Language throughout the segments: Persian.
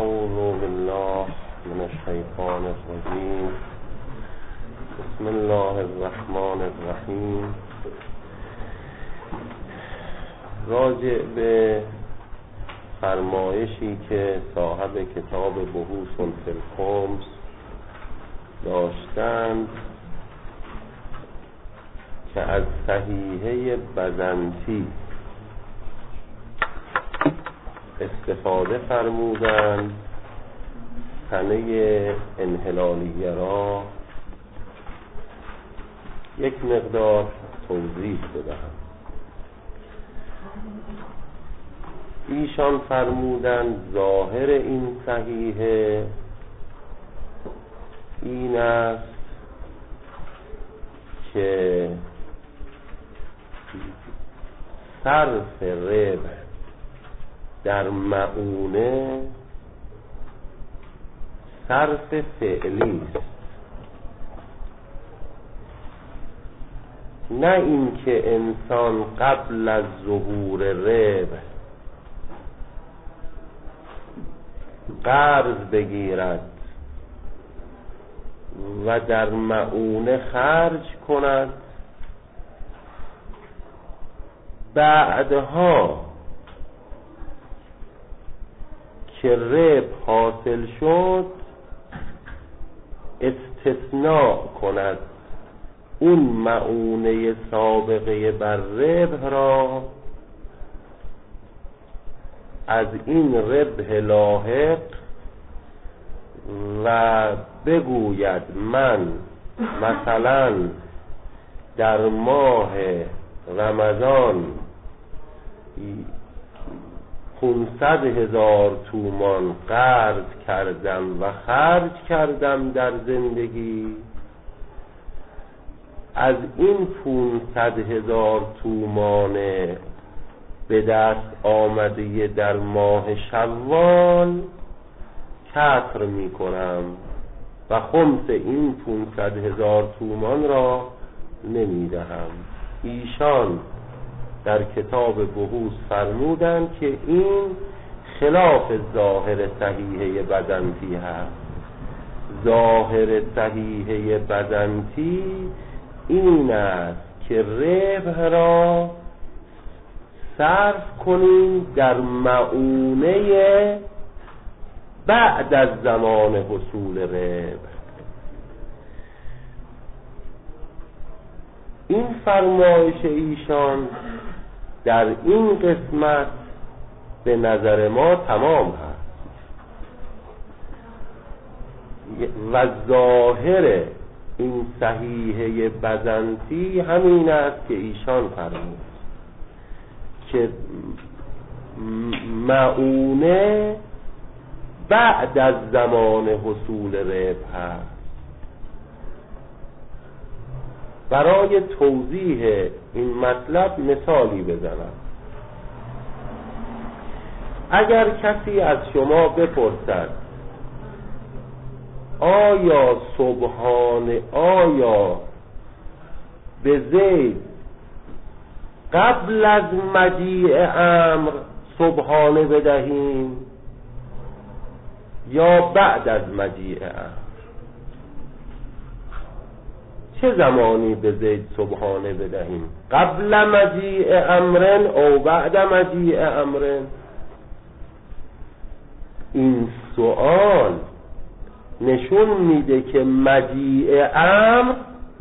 أعوذ بالله من الشیطان الرجیم. بسم الله الرحمن الرحیم. راجع به فرمایشی که صاحب کتاب بحوث فی الخمس داشتند که از صحیحه بزنطی استفاده فرمودند تنه انحلالیه را یک مقدار توضیح بدهم. ایشان فرمودند ظاهر این صحیحه این است که صرف ربح در مؤونه صرف فعلی است، نه اینکه انسان قبل از ظهور ربح قرض بگیرد و در مؤونه خرج کند، بعدها که ربح حاصل شد استثناء کند اون مؤونه سابقه بر ربح را از این ربح لاحق و بگوید من مثلا در ماه رمضان 500,000 تومان قرض کردم و خرج کردم در زندگی، از این 500,000 تومان به دست آمده در ماه شوال کسر می کنم و خمس این 500,000 تومان را نمی دهم. ایشان در کتاب بحوث فرمودند که این خلاف ظاهر صحیحه بزنطی هست. ظاهر صحیحه بزنطی این است که ربح را صرف کنیم در مؤونه بعد از زمان حصول ربح. این فرمایش ایشان در این قسمت به نظر ما تمام هست و ظاهر این صحیحه بزنطی همین است که ایشان فرمود که مؤونه بعد از زمان حصول ربح هست. برای توضیح این مطلب مثالی بزنم. اگر کسی از شما بپرسد آیا به زید قبل از مجیء امر سبحانه بدهیم یا بعد از مجیء امر، چه زمانی به زید سبحانه بدهیم؟ قبل مجیء امرن او بعد مجیء امرن؟ این سوال نشون میده که مجیء امر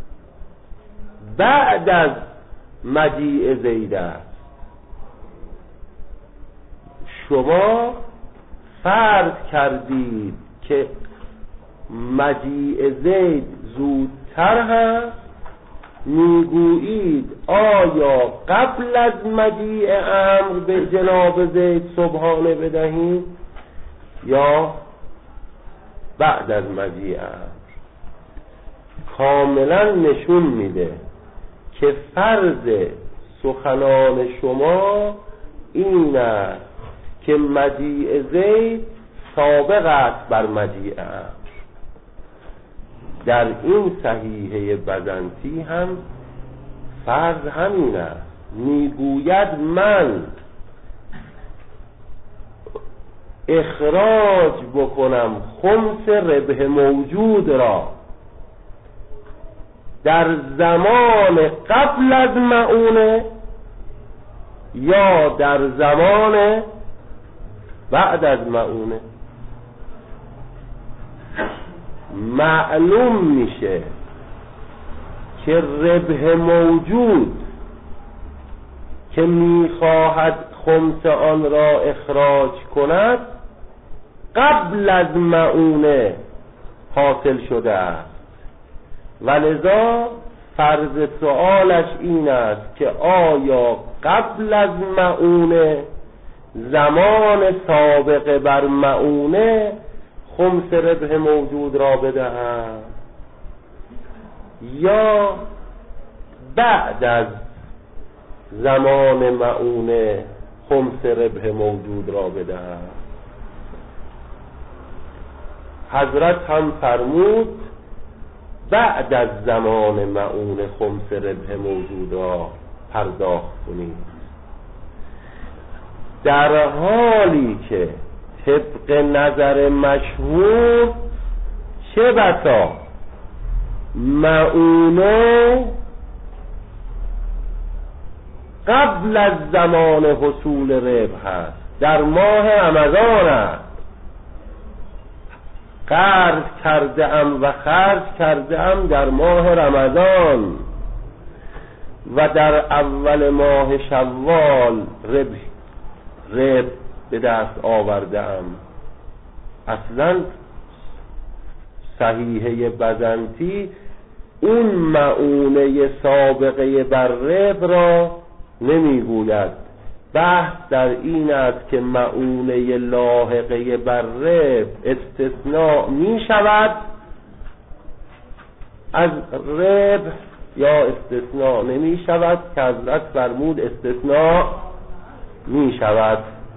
بعد از مجیء زید است. شما فرض کردید که مجیء زید زودتر هست، میگویید آیا قبل از مجیء امر به جناب زید سبحانه بدهیم یا بعد از مجیء امر؟ کاملا نشون میده که فرض سخنان شما این است که مجیء زید سابق است بر مجیء امر. در این صحیحه بزنطی هم فرض همین است. میگوید من اخراج بکنم خمس ربح موجود را در زمان قبل از مؤونه یا در زمان بعد از مؤونه، معلوم میشه که ربح موجود که میخواهد خمس آن را اخراج کند قبل از مؤونه حاصل شده است، ولذا فرض سؤالش این است که آیا قبل از مؤونه زمان سابقه بر مؤونه خمس ربح موجود را بدهد یا بعد از زمان مؤونه خمس ربح موجود را بدهد. حضرت هم فرمود بعد از زمان مؤونه خمس ربح موجود را پرداخت کنید، در حالی که طبق نظر مشهور چه بسا مؤونه قبل از زمان حصول ربح است، در ماه رمضان است، قرض کرده ام و خرج کرده ام در ماه رمضان و در اول ماه شوال ربح به دست آورده ام. اصلا صحیحه بزنطی اون مؤونه سابقه بر ربح را نمیگوید، بحث در این است که مؤونه لاحقه بر ربح استثناء می شود از ربح یا استثناء نمی شود، که حضرت فرمود استثناء می شود.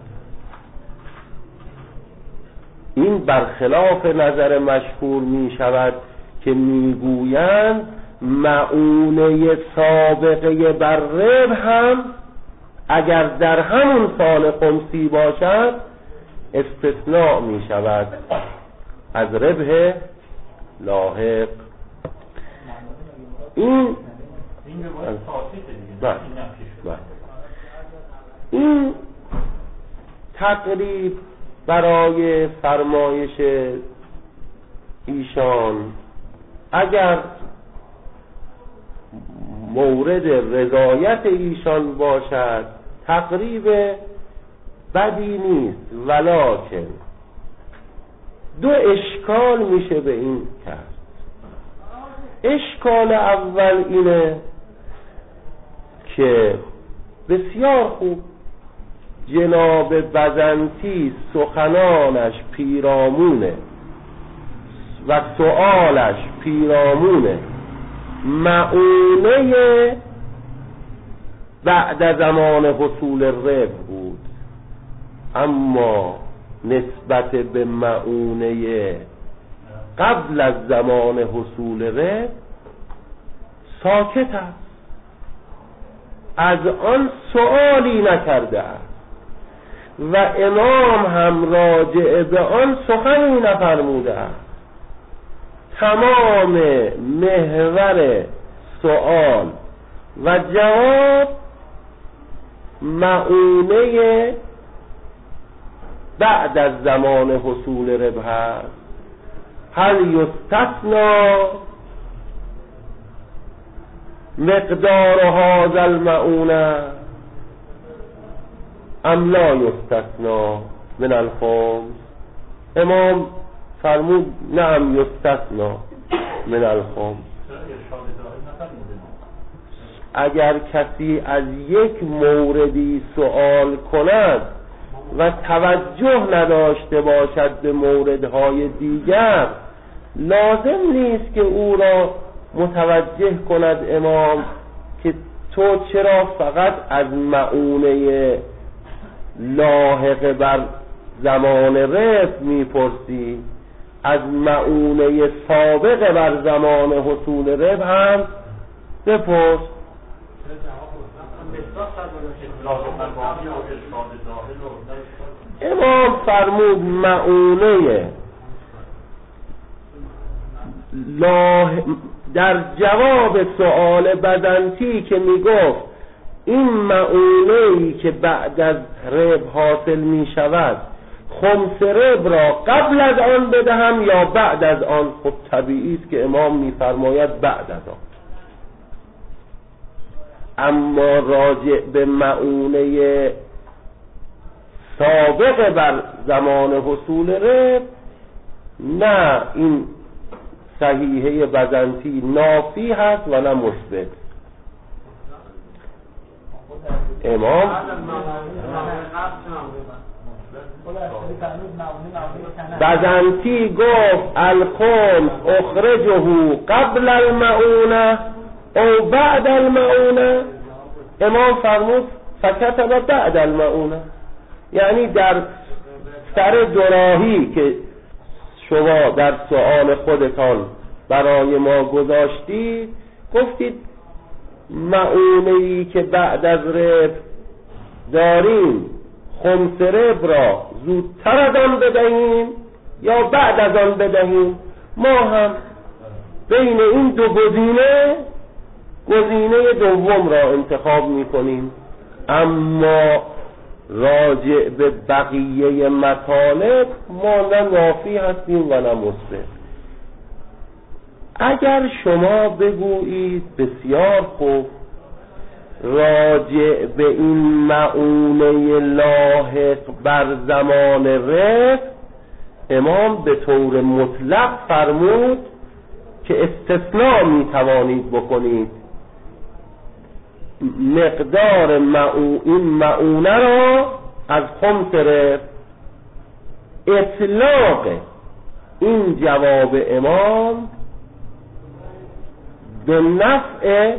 این برخلاف نظر مشهور می شود که می گویند مؤونه سابقه بر ربح هم اگر در همون سال خمسی باشد استثناء می شود از ربح لاحق. این تقریب برای فرمایش ایشان اگر مورد رضایت ایشان باشد تقریب بدی نیست، ولکن دو اشکال میشه به این کرد. اشکال اول اینه که بسیار خوب جناب بزنطی سخنانش پیرامونه و سؤالش پیرامونه مؤونه بعد زمان حصول ربح بود، اما نسبت به مؤونه قبل از زمان حصول ربح ساکت است، از آن سؤالی نکرده است و امام هم راجع به آن سخنی نفرموده است. تمام محور سؤال و جواب مؤونه بعد از زمان حصول ربح است. هل یستثنی مقدار هذا المؤونه ام لا یستثنی من الخمس؟ امام فرمود نعم یستثنی من الخمس. اگر کسی از یک موردی سؤال کند و توجه نداشته باشد به موردهای دیگر، لازم نیست که او را متوجه کند امام که تو چرا فقط از مؤونه لاحق بر زمان ربح میپرسی، از مؤونه سابق بر زمان حصول ربح هم بپرس. امام فرمود معونه در جواب سؤال بزنطی که میگفت این معونه‌ای که بعد از رب حاصل می شود خمس رب را قبل از آن بدهم یا بعد از آن؟ خب طبیعی است که امام میفرماید بعد از آن. اما راجع به معونه سابق بر زمان حصول رب نه، این صحیحه بزنطی نافی هست و نه مثبت. امام بزنطی گفت الخمس اخرجه قبل المعونه او بعد المعونه، امام فرمود فکتب بعد المعونه، یعنی در سر دوراهی که شما در سؤال خودتان برای ما گذاشتید گفتید معونه‌ای که بعد از رب داریم خمس رب را زودتر از آن بدهیم یا بعد از آن بدهیم. ما هم بین این دو گزینه دوم را انتخاب میکنیم. اما راجع به بقیه مطالب ما نه نافی هستیم و نه مثبت. اگر شما بگویید بسیار خوب راجع به این معونه لاحق بر زمان رب امام به طور مطلق فرمود که استثناء می توانید بکنید، مقدار این معونه را از خمس رب. اطلاق این جواب امام به نفع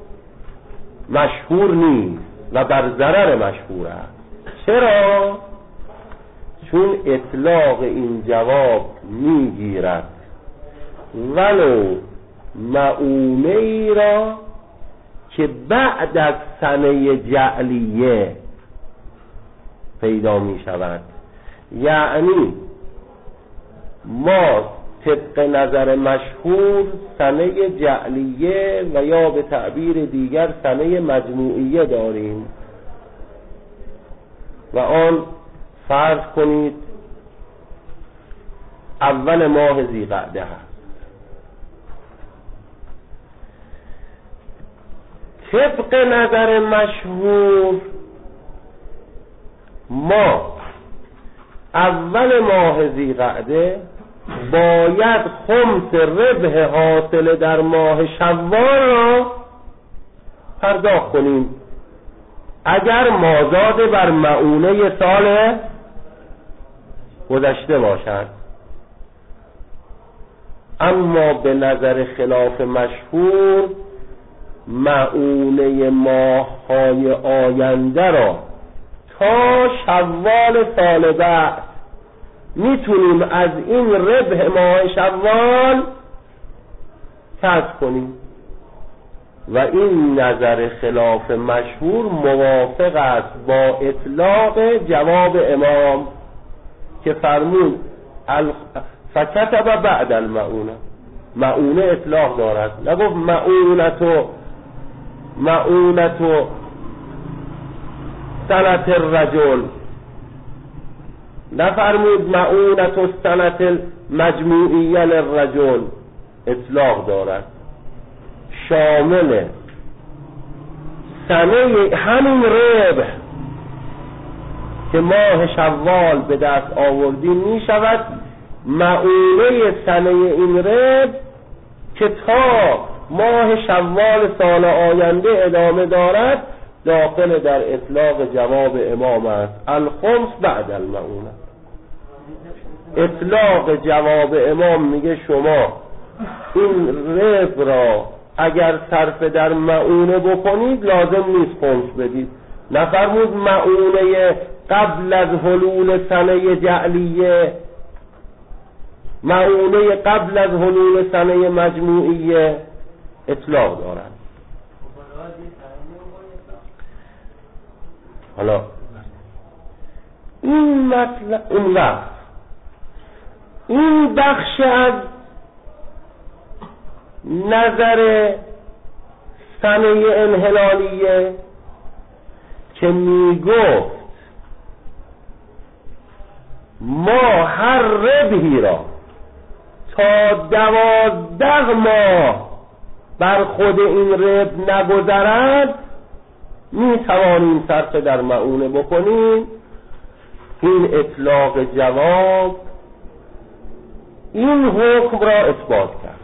مشهور نیست و بر ضرر مشهور است. چرا؟ چون اطلاق این جواب میگیرد ولو معونه ای را که بعد از سنه جعلیه پیدا می شود. یعنی ما طبق نظر مشهور سنه جعلیه و یا به تعبیر دیگر سنه مجموعیه داریم و آن فرض کنید اول ماه ذی‌قعده هست. طبق نظر مشهور ما اول ماه ذی‌قعده باید خمس ربح حاصل در ماه شوال را پرداخت کنیم اگر مازاد بر معونه سال گذشته باشد. اما به نظر خلاف مشهور معونه ماه‌های آینده را تا شوال سال بعد میتونیم از این ربح ماه شوال کسب کنیم و این نظر خلاف مشهور موافق است با اطلاق جواب امام که فرمود فکتب بعد المعونه. معونه اطلاق دارد، نگفت معونتو سنت الرجل، نفرمود معونتو سنت مجموعیه للرجل. اطلاق دارد، شامل سنه همین ربح که ماه شوال به دست آوردیم می شود معونه سنه این ربح که تا ماه شوال سال آینده ادامه دارد داخل در اطلاق جواب امام است الخمس بعد المعونه. اطلاق جواب امام میگه شما این ربح را اگر صرف در معونه بکنید لازم نیست خمس بدید. نفرمود معونه قبل از حلول سنه جعلیه، معونه قبل از حلول سنه مجموعیه. اطلاق دارند. حالا این مطلب اون وقت این بخش از نظر سنه انحلالیه که میگفت ما هر ربحی را تا 12 ماه بر خود این ربح نگذرد میتوانیم صرف در مؤونه بکنیم. این اطلاق جواب این حکم را اثبات کرد،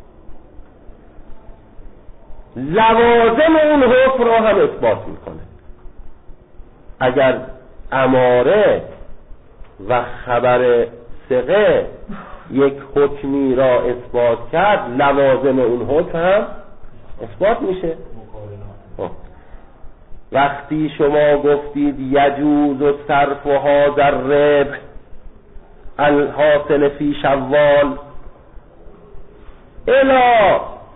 لوازم این حکم را هم اثبات میکنه. اگر اماره و خبر ثقه یک حکمی را اثبات کرد، لوازم اون حکم هم اثبات میشه. وقتی شما گفتید یجوز صرف هذا الربح الحاصل فی شوال الی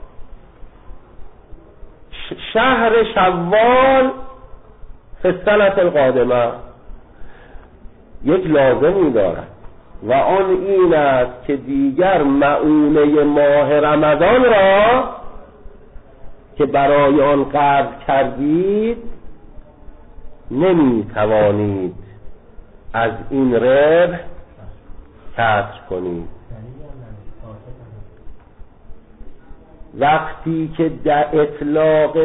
شهر شوال فی السنة القادمه، یک لازمی دارد و آن این است که دیگر مؤونه ماه رمضان را که برای آن قرض کردید نمی توانید از این ربح کسر کنید. وقتی که در اطلاق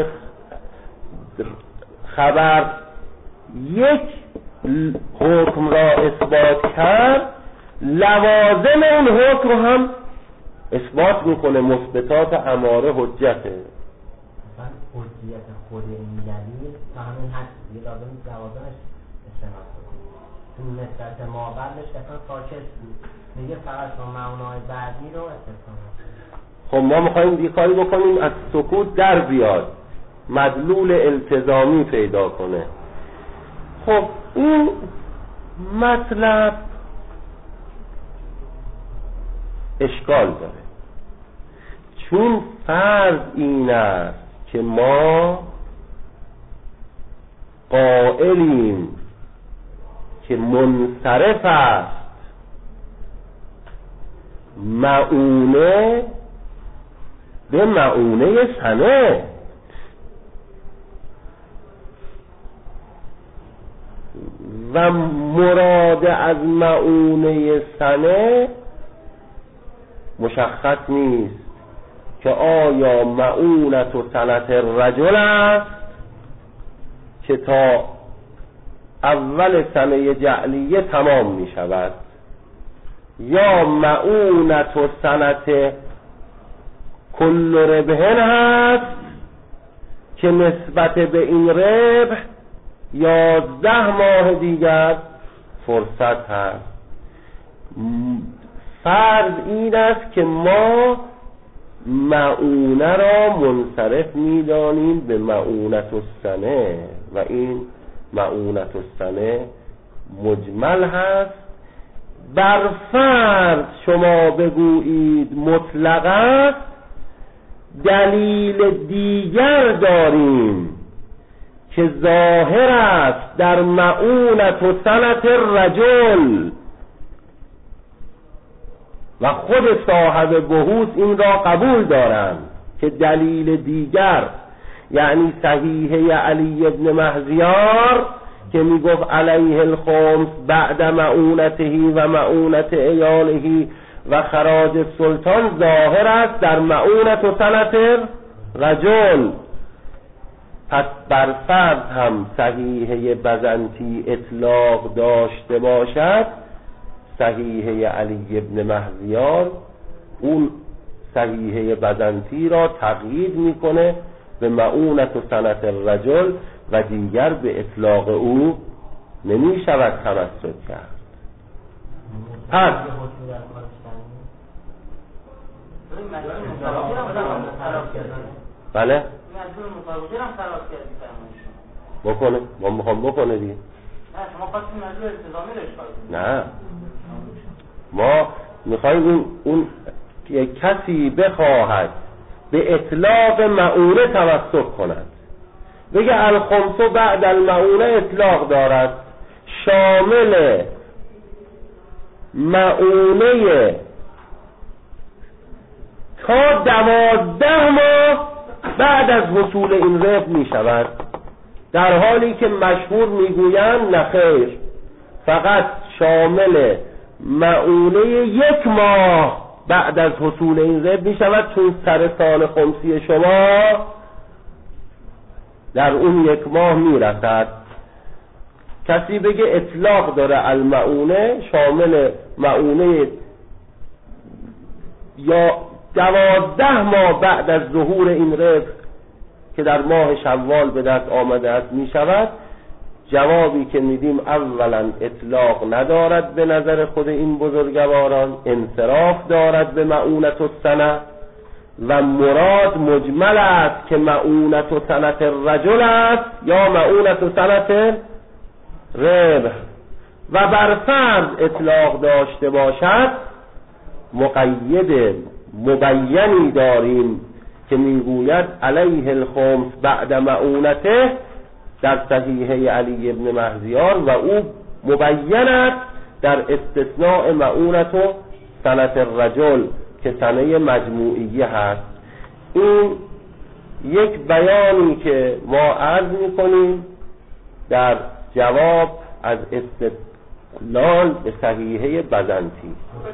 خبر یک حکم را اثبات کرد، لوازم اون حکم رو هم اثبات میکنه. مثبتات اماره حجته. حجیت خود این دلیل تا همین حد دیگه لازم لوازمش استناد کنه. تو نسبت ما قبلش اصلا ساکت بود، میگه فقط با معنای بعدی رو استثنا. خب ما میخواییم یه کاری بکنیم از سکوت در بیاد، مدلول التزامی پیدا کنه. خب این مطلب اشکال داره، چون فرض این است که ما قائلیم که منصرف است مؤونه به مؤونه سنه. و مراد از مؤونه سنه مشخص نیست که آیا مؤونت و سنت الرجل است که تا اول سنه جعلیه تمام می شود، یا مؤونت و سنت کل ربحن هست که نسبت به این ربح 11 ماه دیگر فرصت هست. فرض این است که ما مؤونه را منصرف می‌دانیم به مؤونت السنه و این مؤونت السنه مجمل هست. بر فرض شما بگویید مطلق است، دلیل دیگر داریم که ظاهر است در مؤونت و سنت الرجل و خود صاحب بحوث این را قبول دارند که دلیل دیگر، یعنی صحیحه علی ابن مهزیار که میگفت علیه الخمس بعد مؤونته و مؤونت عیاله و خراج السلطان، ظاهر است در مؤونت و سنت الرجل. پس بر فرض هم صحیحه بزنطی اطلاق داشته باشد، صحیحه علی ابن مهزیار اون صحیحه بزنطی را تقیید میکنه به مؤونت و سنت الرجل و دیگر به اطلاق او نمی شود تمسک کرد. پس بله بکنه، ما میخوام بکنه دیگه. نه ما میخوایم اون که کسی بخواهد به اطلاق مؤونه تمسک کند، بگه الخمس بعد المؤونه اطلاق دارد، شامل مؤونه تا 12 ماه بعد از حصول این ربح می شود، در حالی که مشهور میگویند نخیر، فقط شامل مؤونه 1 ماه بعد از حصول این ربح می شود، چون سر سال خمسی شما در اون 1 ماه می رسد. کسی بگه اطلاق داره المؤونه شامل مؤونه یا 12 ماه بعد از ظهور این ربح که در ماه شوال به دست آمده است می شود، جوابی که میدیم اولا اطلاق ندارد به نظر خود این بزرگواران، انصراف دارد به مؤونت السنه و مراد مجمل است که مؤونت سنه الرجل است یا مؤونت سنه ربح، و بر فرض اطلاق داشته باشد مقید مبینی داریم که میگوید علیه الخمس بعد مؤونته در صحیحه علی ابن مهزیار و او مبین است در استثناء مؤونت و سنة الرجل که سنه مجموعیه هست. این یک بیانی که ما عرض میکنیم در جواب از استدلال به صحیحه بزنطی.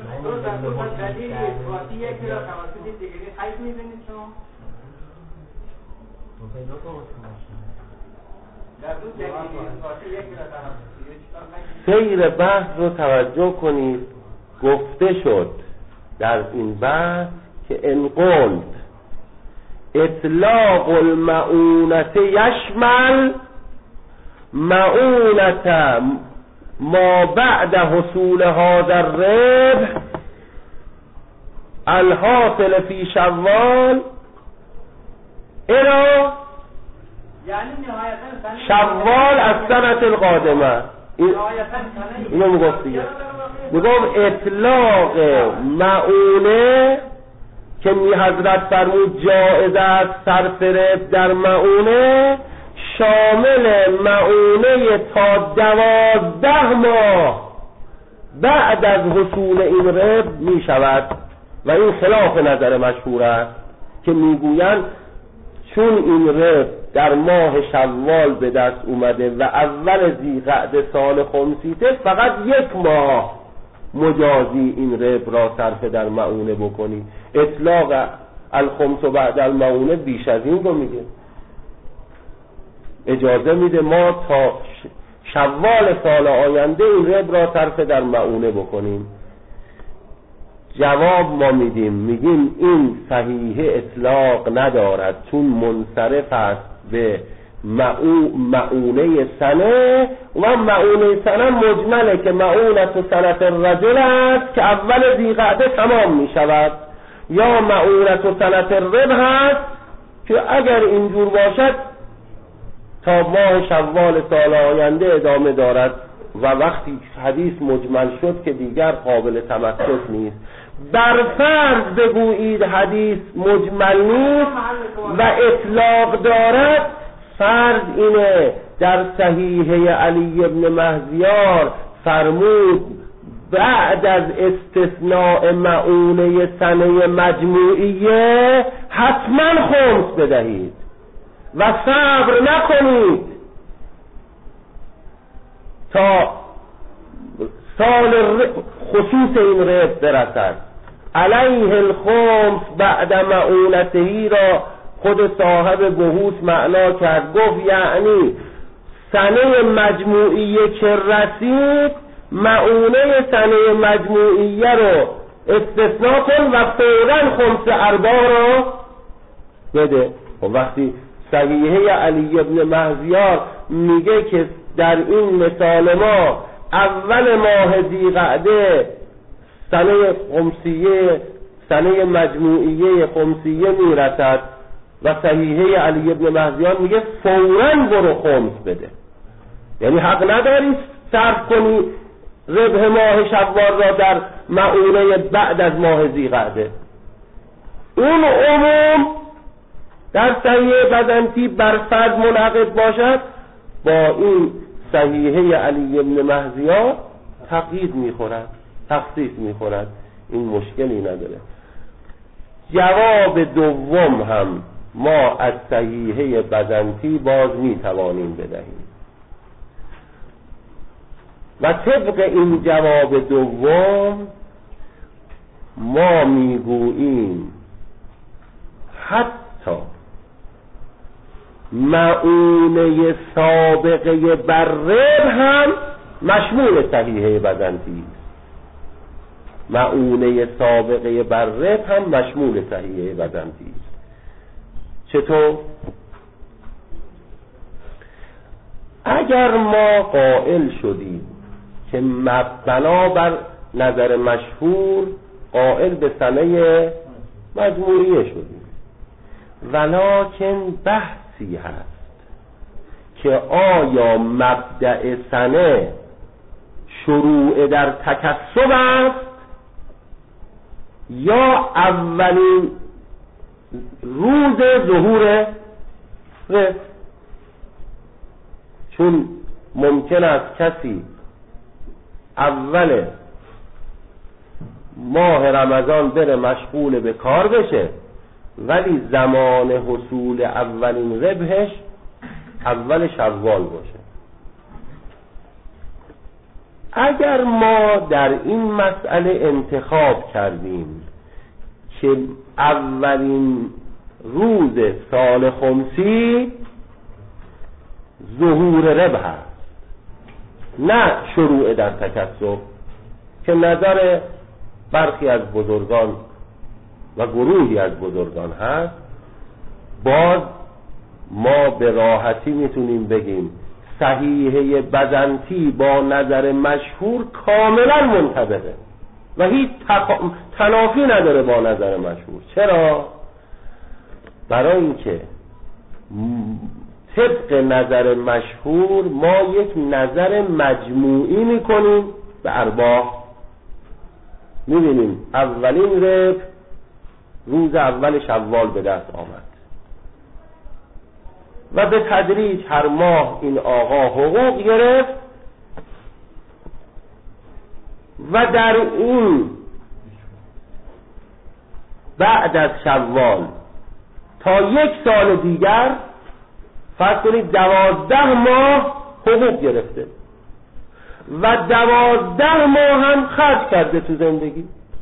سیر بحث رو توجه کنید. گفته شد در این بحث که ان قلت اطلاق المؤونة یشمل مؤونة ما بعد حصول هذا الربح الحاصل فی شوال الى شوال از سنة القادمه. اینو میگفت دیگه، میگفت اطلاق مؤونه که حضرت فرمود جایز است صرف ربح در مؤونه شامل مؤونه تا 12 ماه بعد از حصول این ربح می شود و این خلاف نظر مشهور است که میگویند چون این ربح در ماه شوال به دست اومده و اول ذیقعده سال خمسیته، فقط 1 ماه مجازی این ربح را صرف در مؤونه بکنی. اطلاق الخمس و بعد المؤونه بیش از این رو میگه، اجازه میده ما تا شوال سال آینده این ربح را صرف در مؤونه بکنیم. جواب ما میگیم این صحیح اطلاق ندارد چون منصرف است به مؤونه سنه و مؤونه سنه مجمله که مؤونت سنة الرجل است که اول ذیقعده تمام میشود، یا مؤونت سنة الربح است که اگر اینجور باشد تا ماه شوال سال آینده ادامه دارد و وقتی حدیث مجمل شد که دیگر قابل تمسک نیست. بر فرض بگویید حدیث مجمل نیست و اطلاق دارد، فرض اینه در صحیحه علی ابن مهزیار فرمود بعد از استثناء مؤونه سنه مجموعیه حتما خمس بدهید و صبر نکنید تا سال خصوص این ربح برسد. علیه الخمس بعد مؤونتهی را خود صاحب بحوث معنا کرد، گفت یعنی سنه مجموعیه که رسید مؤونه سنه مجموعیه رو استثناء کن و فوراً خمس ارباع رو بده. و وقتی صحیحه علی ابن مهزیار میگه که در این مثال ما اول ماه ذیقعده سنه خمسیه سنه مجموعیه خمسیه میرسد و صحیحه علی ابن مهزیار میگه فوراً برو خمس بده، یعنی حق نداری صرف کنی ربح ماه شوال را در مؤونه بعد از ماه ذیقعده. اون عموم در صحیح بزنطی بر فرض منعقد باشد با این صحیحه علی بن مهدیان تقیید میخورد، تخصیص میخورد، این مشکلی نداره. جواب دوم هم ما از صحیحه بزنطی باز میتوانیم بدهیم و طبق این جواب دوم ما میگوییم حتی مؤونه سابقه بر رب هم مشمول صحیحه بزنطی است. مؤونه سابقه بر رب هم مشمول صحیحه بزنطی است. چطور؟ اگر ما قائل شدیم که بنابر نظر مشهور قائل به سنه مجموعیه شدیم، ولکن بحثی هست که آیا مبدأ سنه شروع در تکسب است یا اولین روز ظهور رزق. چون ممکن است کسی اول ماه رمضان بره مشغول به کار بشه ولی زمان حصول اولین ربحش اول شوال باشه. اگر ما در این مسئله انتخاب کردیم که اولین روز سال خمسی ظهور ربح است نه شروع در تکسب، که نظر برخی از بزرگان و گروهی از بزرگان هست، باز ما به راحتی میتونیم بگیم صحیحه بزنطی با نظر مشهور کاملا منطبقه و هیچ تنافی نداره با نظر مشهور. چرا؟ برای اینکه طبق نظر مشهور ما یک نظر مجموعی میکنیم به ارباح. میبینیم اولین ربح روز اول شوال به دست آمد و به تدریج هر ماه این آقا حقوق گرفت و در این بعد از شوال تا یک سال دیگر فرض کنید 12 ماه حقوق گرفته و 12 ماه هم خرج کرده تو زندگی.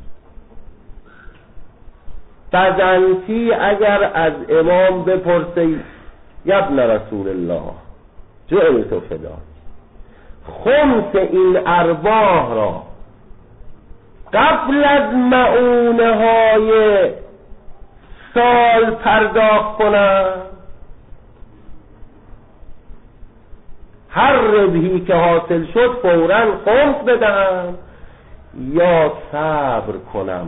بزنطی اگر از امام بپرسه یبن رسول الله جعلت فدا، خمس این ارباح را قبل از مؤونه های سال پرداخت کنم، هر ربحی که حاصل شد فوراً خمس بدهم یا صبر کنم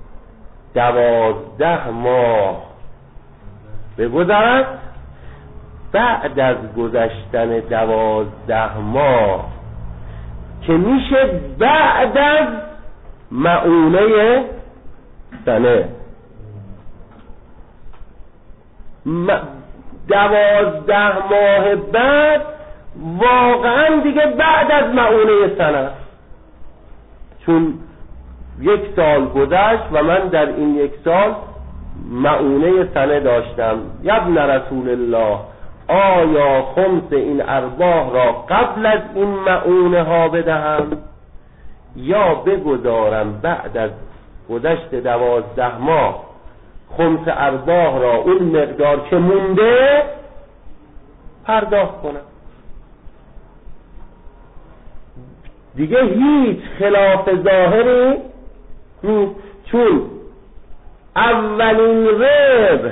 12 ماه بگذرد، بعد از گذشتن 12 ماه که میشه بعد از مؤونه سنه 12 ماه بعد واقعا دیگه بعد از مؤونه سنه، چون یک سال گذشت و من در این یک سال مؤونه سنه داشتم. یبن رسول الله آیا خمس این ارباح را قبل از این مؤونه ها بدهم یا بگذارم بعد از گذشت 12 ماه خمس ارباح را اون مقدار که مونده پرداخت کنم؟ دیگه هیچ خلاف ظاهری نیست، چون اولین ربح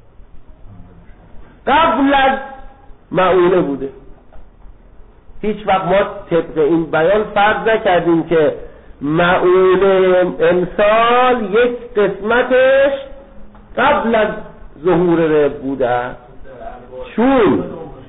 قبل از مؤونه بوده. هیچ وقت ما طبق این بیان فرض نکردیم که مؤونه امسال یک قسمتش قبل از ظهور ربح بوده، چون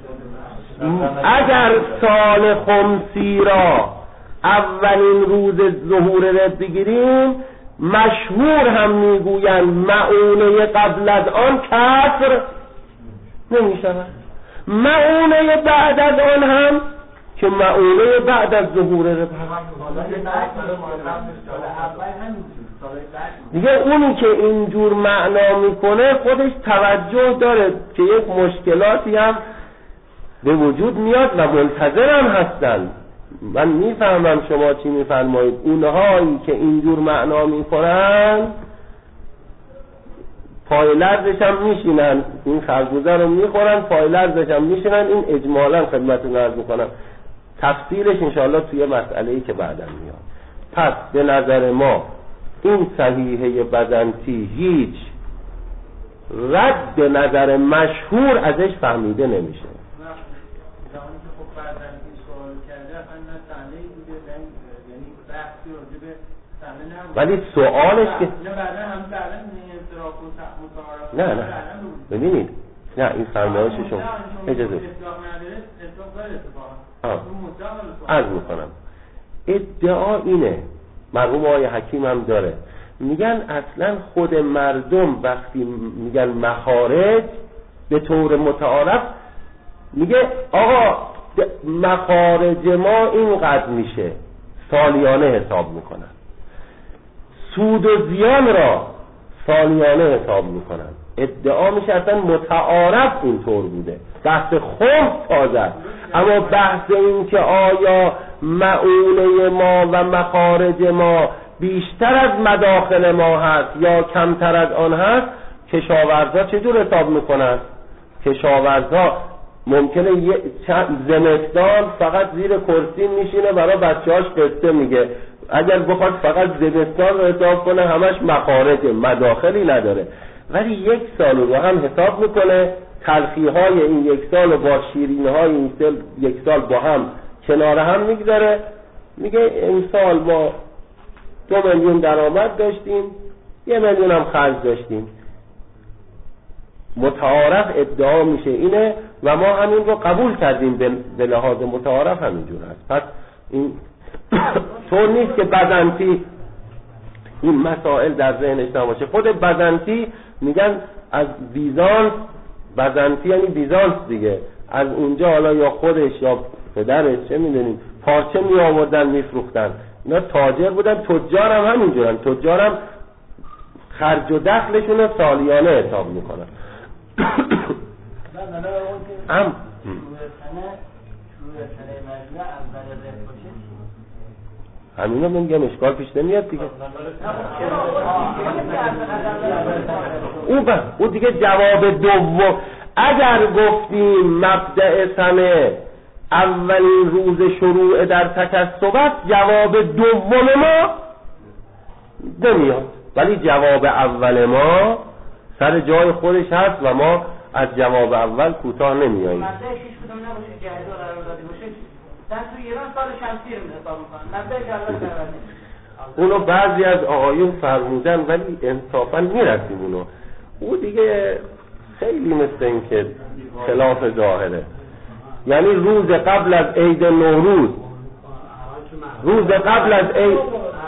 اگر سال خمسی را اولین روز ظهور ربح بگیریم مشهور هم میگویند مؤونه قبل از آن کسر نمی شود، مؤونه بعد از آن هم که معونه بعد از ظهور ربح. دیگه اونی که اینجور معنا میکنه خودش توجه داره که یک مشکلاتی هم به وجود میاد و منتظرم هستن. من میفهمم شما چی میفرمایید. اونهایی که اینجور معنا میکنن پای لرزش هم میشینن، این خربوزه رو میخورن، پای لرزش هم میشینن. این اجمالا خدمتتون عرض میکنم، تفصیلش انشاءالله توی مسئله‌ای که بعداً میاد. پس به نظر ما این صحیحه بزنطی هیچ رد نظر مشهور ازش فهمیده نمیشه. ولی سوالش که نه ببینید، نه این فرمایش شما اجازه عرض میکنم. ادعا اینه، مرحوم آقای حکیم هم داره، میگن اصلا خود مردم وقتی میگن مخارج به طور متعارف، میگه آقا مخارج ما اینقدر میشه، سالیانه حساب میکنن. سود و زیان را سالیانه حساب میکنن. ادعا میشه اصلا متعارف اینطور بوده. بحث خمس تازه، اما بحث این که آیا معونه ما و مخارج ما بیشتر از مداخل ما هست یا کمتر از آن هست، کشاورزا چجور حساب میکنن؟ کشاورزا ممکنه زمستان فقط زیر کرسی میشینه برای بچه‌هاش قصه میگه، اگر بخواد فقط زمستان رو حساب کنه همش مخارج، مداخلی نداره. ولی یک سال رو هم حساب میکنه، تلخی‌های این یک سال با شیرینی‌های این یک سال با هم کنار هم میگذاره، میگه امسال ما 2 میلیون درآمد داشتیم، 1 میلیون هم خرج داشتیم. متعارف ادعا میشه اینه و ما همین رو قبول کردیم، به لحاظ متعارف همینجور هست. پس این طور نیست که بزنطی این مسائل در ذهنش نباشه. خود بزنطی میگن از بیزانس، بزنطی یعنی بیزانس دیگه، از اونجا حالا یا خودش یا پدرش چه میدونیم پارچه می آوردن میفروختن. اینا تاجر بودن، تجار هم همینجورن، تجار هم خرج و دخلشون رو سالیانه حساب میکنن. همینو میگم اشکال پیش نمیاد دیگه. او دیگه جواب دوم. اگر گفتیم مبدأ سنه اولین روز شروع در تکسب است، جواب دوم ما نمیاد، ولی جواب اول ما سر جای خودش هست و ما از جواب اول کوتاه نمیاییم. مبدأ 6 کدوم نباشه، جهاد قرار داده باشه، در تو ایران سال شمسی رو حساب میکنن. مبدأ جهاد قرار اونو بعضی از آقایون فرمودن ولی انصافا میرسیم اونو. او دیگه خیلی مثل این که خلاف ظاهره. یعنی روز قبل از عید نوروز، روز قبل از عید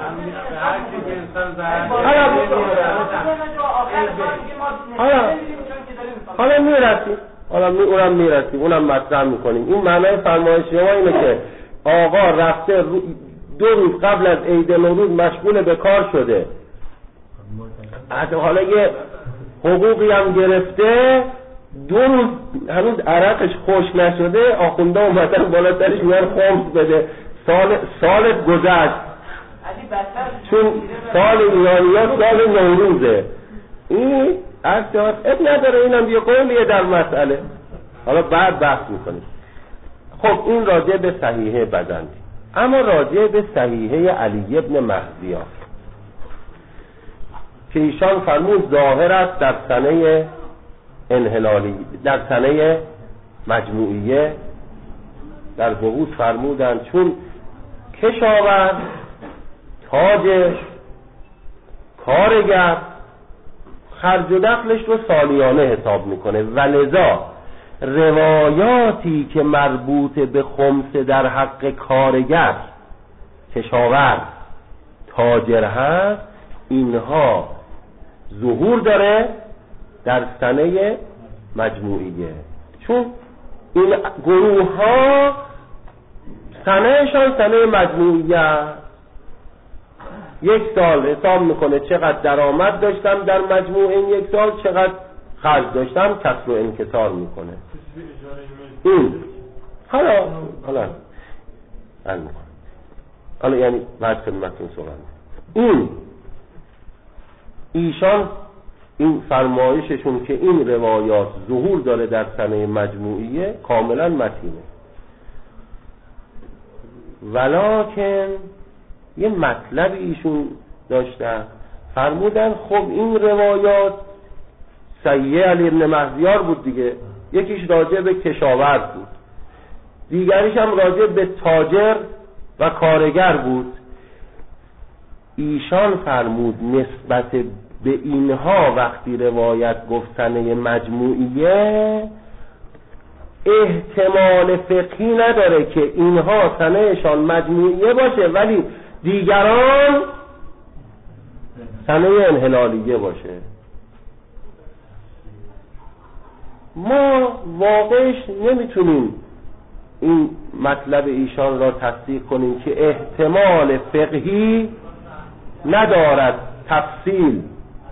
حالا میرسیم، اونم میرسیم، اونم مطرح میکنیم. این معنای فرمایش شما اینه که آقا رفته 2 روز قبل از عید نوروز مشغول به کار شده، حالا یه حقوقی هم گرفته، 2 روز هنوز عرقش خشک نشده، آخونده اومدن بالا سرش میان خمس بده. سالت گذشت، چون سال ایرانی‌ها سال نوروزه. این اصلا اب نداره، اینم یه قولیه در مسئله. حالا بعد بحث میکنیم. خب این راجع به صحیحه بزنطی. اما راجع به صحیحه علی ابن مهدیان که ایشان فرمود ظاهر است در سنه انحلالی، در سنه مجموعیه، در بحوث فرمودن چون کشاورز، تاجر، کارگر خرج و دخلش رو سالیانه حساب میکنه و لذا روایاتی که مربوط به خمس در حق کارگر، کشاورز، تاجر هست، اینها ظهور داره در سنه مجموعیه، چون این گروه ها سنهشان سنه مجموعیه، یک سال حساب میکنه چقدر درآمد داشتم در مجموع این یک سال، چقدر خرج داشتم، کسر و انکسار میکنه. این حالا یعنی بعد خدمتتون صحبت ایشان این فرمایششون که این روایات ظهور داره در سنه مجموعیه کاملا متینه، ولکن یه مطلبی ایشون داشتن، فرمودن خب این روایات سیه علی ابن مهدیار بود دیگه، یکیش راجع به کشاورز بود، دیگریش هم راجع به تاجر و کارگر بود. ایشان فرمود نسبت به اینها وقتی روایت گفت سنه مجموعیه احتمال فقهی نداره که اینها سنهشان مجموعیه باشه ولی دیگران سنه انحلالیه باشه. ما واقعش نمیتونیم این مطلب ایشان را تصدیق کنیم که احتمال فقهی ندارد تفصیل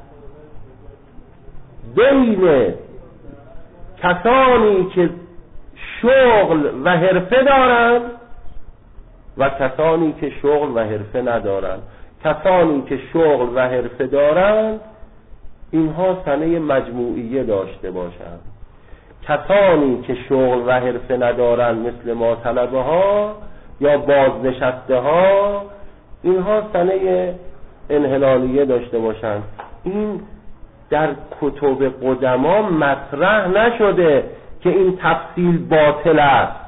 بین کسانی که شغل و حرفه دارند و کسانی که شغل و حرفه ندارند. کسانی که شغل و حرفه دارند اینها سنه مجموعیه داشته باشند، کسانی که شغل و حرفه ندارند مثل ما طلبه ها یا بازنشسته ها اینها سنه انحلالیه داشته باشند. این در کتب قدما مطرح نشده که این تفصیل باطل است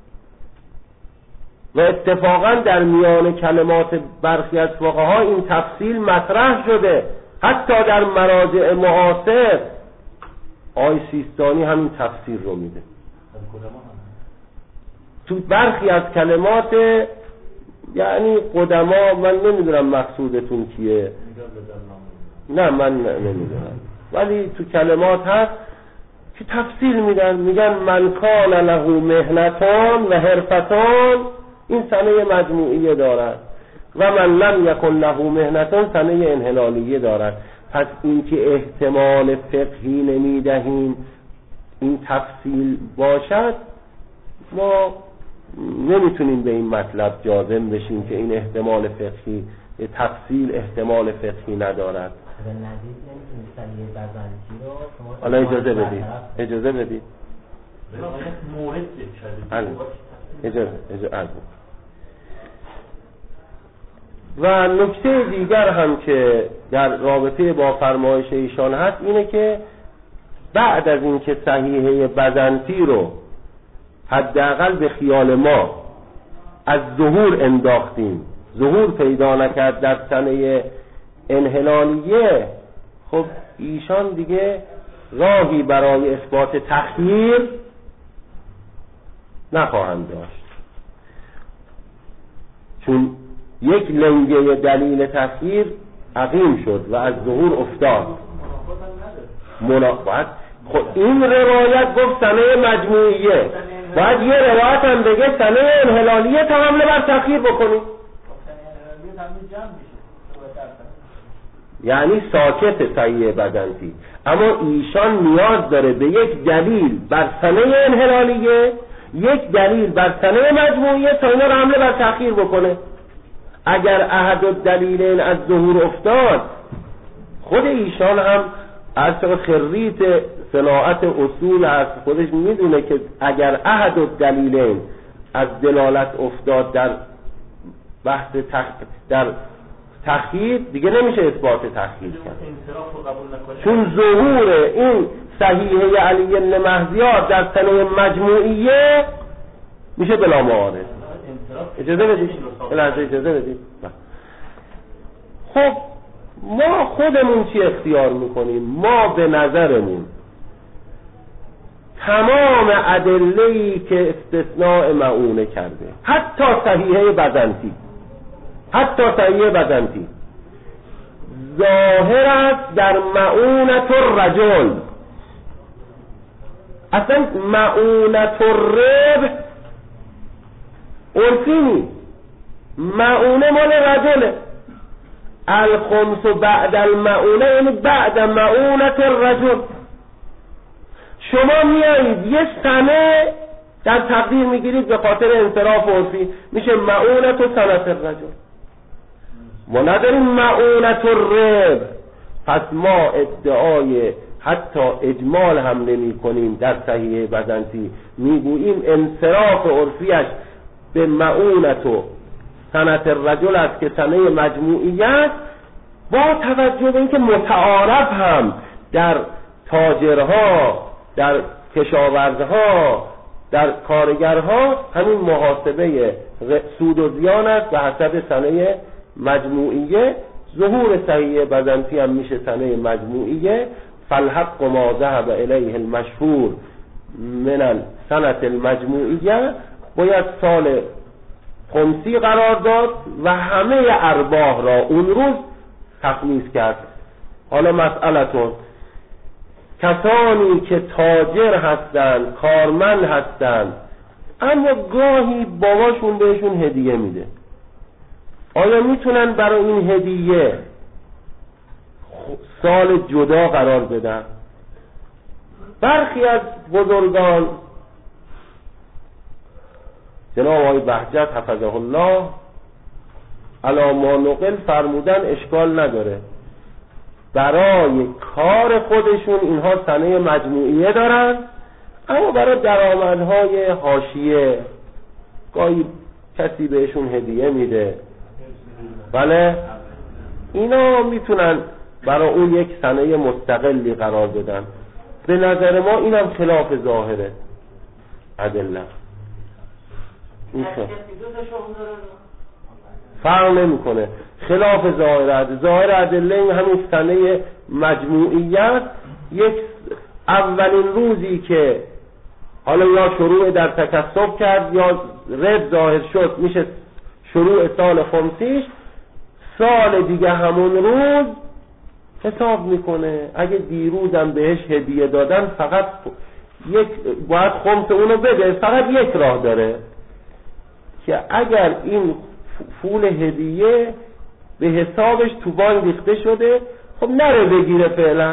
و اتفاقا در میان کلمات برخی از فقها این تفصیل مطرح شده. حتی در مراجع معاصر آقای سیستانی همین تفسیر رو میده. تو برخی از کلمات یعنی قدما، من نمیدونم مقصودتون کیه، نه من نمیدونم، ولی تو کلمات هست که تفصیل میدن، میگن من کان له مهنتان و حرفتان این سنه مجموعیه دارد و من لم یکن له مهنتان سنه انحلالیه دارد. پس این که احتمال فقهی نمیدهیم این تفصیل باشد، ما نمیتونیم به این مطلب جازم بشیم که این احتمال فقهی تفصیل احتمال فقهی ندارد. به نظیر نمیتونیم سریع بزنکی رو حالا اجازه بدید مورد اجازه و نکته دیگر هم که در رابطه با فرمایش ایشان هست اینه که بعد از اینکه صحیحه بزنطی رو حداقل به خیال ما از ظهور انداختیم، ظهور پیدا نکرد در سنه انحلالیه، خب ایشان دیگه راهی برای اثبات تخییر نخواهند داشت، چون یک لنگه دلیل تخییر عقیم شد و از ظهور افتاد. منافات خب این روایت گفت سنه مجموعیه، باید یه روایت هم بگه سنه انحلالیه تا حمله بر تخییر بکنید، یعنی ساکت صحیح بزنطی. اما ایشان نیاز داره به یک دلیل بر سنه انحلالیه، یک دلیل بر سنه مجموعیه تا اینا رو حمله بر تخییر بکنه. اگر احد الدلیلین از ظهور افتاد، خود ایشان هم از خریت صناعت اصول هست، خودش میدونه که اگر احد الدلیلین از دلالت افتاد در بحث در تخییر دیگه نمیشه اثبات تخییر کرد، چون ظهور این صحیحه علی بن مهدیار در سنه مجموعیه میشه بلا معارض. اجازه بدید. خب ما خودمون چی اختیار میکنیم؟ ما به نظرمون تمام ادله‌ای که استثناء معونه کرده، حتی صحیحه بزنطی ظاهر است در معونت الرجل. اصلا معونت الربح عرفی نیست. معونه مال رجله. الخمس بعد المعونه یعنی بعد معونت الرجل. شما میایید یه سنه در تقدیر میگیرید به خاطر انصراف عرفی، میشه معونت و سنت الرجل. ما نداریم معونت الرب. پس ما ادعای حتی اجمال هم نمی کنیم در صحیح بزنطی، میگوییم انصراف عرفیش به معونت و سنت الرجل است که سنه مجموعیت، با توجه به اینکه متعارف هم در تاجرها، در کشاورزها، در کارگرها همین محاسبه سود و زیان است به حسب سنه مجموعیه. ظهور صحیح بزنطی هم میشه سنه مجموعیه. فالحق ما ذهب الیه المشهور من سنت المجموعیه، باید سال خمسی قرار داد و همه ارباح را اون روز تخمیس کرد. حالا مسئلتون، کسانی که تاجر هستند، کارمند هستند، اما گاهی باباشون بهشون هدیه میده، آیا میتونن برای این هدیه سال جدا قرار بدن؟ برخی از بزرگان، جناب آقای بهجت حفظه الله علی ما نقل فرمودن اشکال نداره، برای کار خودشون اینها سنه مجموعیه دارن، اما برای درآمدهای حاشیه گاهی کسی بهشون هدیه میده، بله، اینا میتونن برای اون یک سنه مستقلی قرار بدن. به نظر ما اینم خلاف ظاهره ادله. فرق نمیکنه، خلاف ظاهر ادله این همین سنه مجموعیت. یک اولین روزی که حالا یا شروع در تکسب کرد یا رد ظاهر شد میشه شروع سال خمسیش، سال دیگه همون روز حساب میکنه. اگه دیروزم بهش هدیه دادن فقط باید خمس اونو بده، فقط یک راه داره که اگر این پول هدیه به حسابش تو بانک ریخته شده، خب نره بگیره، فعلا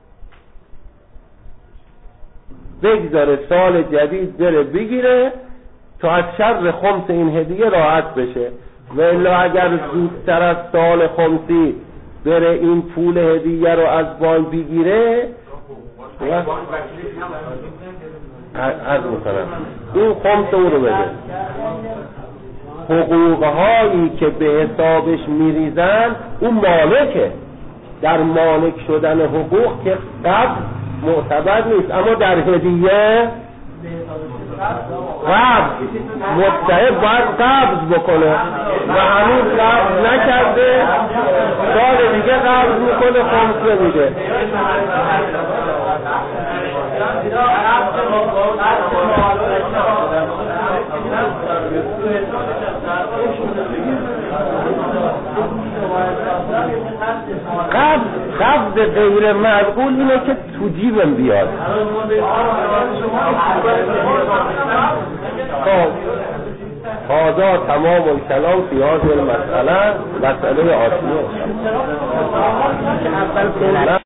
بگذاره سال جدید بره بگیره تا از شر خمس این هدیه راحت بشه. و الا اگر زودتر از سال خمسی بره این پول هدیه رو از بانک بگیره، عرض میکنم این خمس اون رو بده. حقوقهایی که به حسابش میریزن اون مالکه، در مالک شدن حقوق که قبض معتبر نیست، اما در هدیه قبض مستحب باید قبض بکنه و هنوز قبض نکرده، سال دیگه قبض میکنه، خمسه میده. قبض غیر معقول اینه که تو جیبم بیاد. هذا تمام الكلام فی هذه المسئله، مسئله آسیه.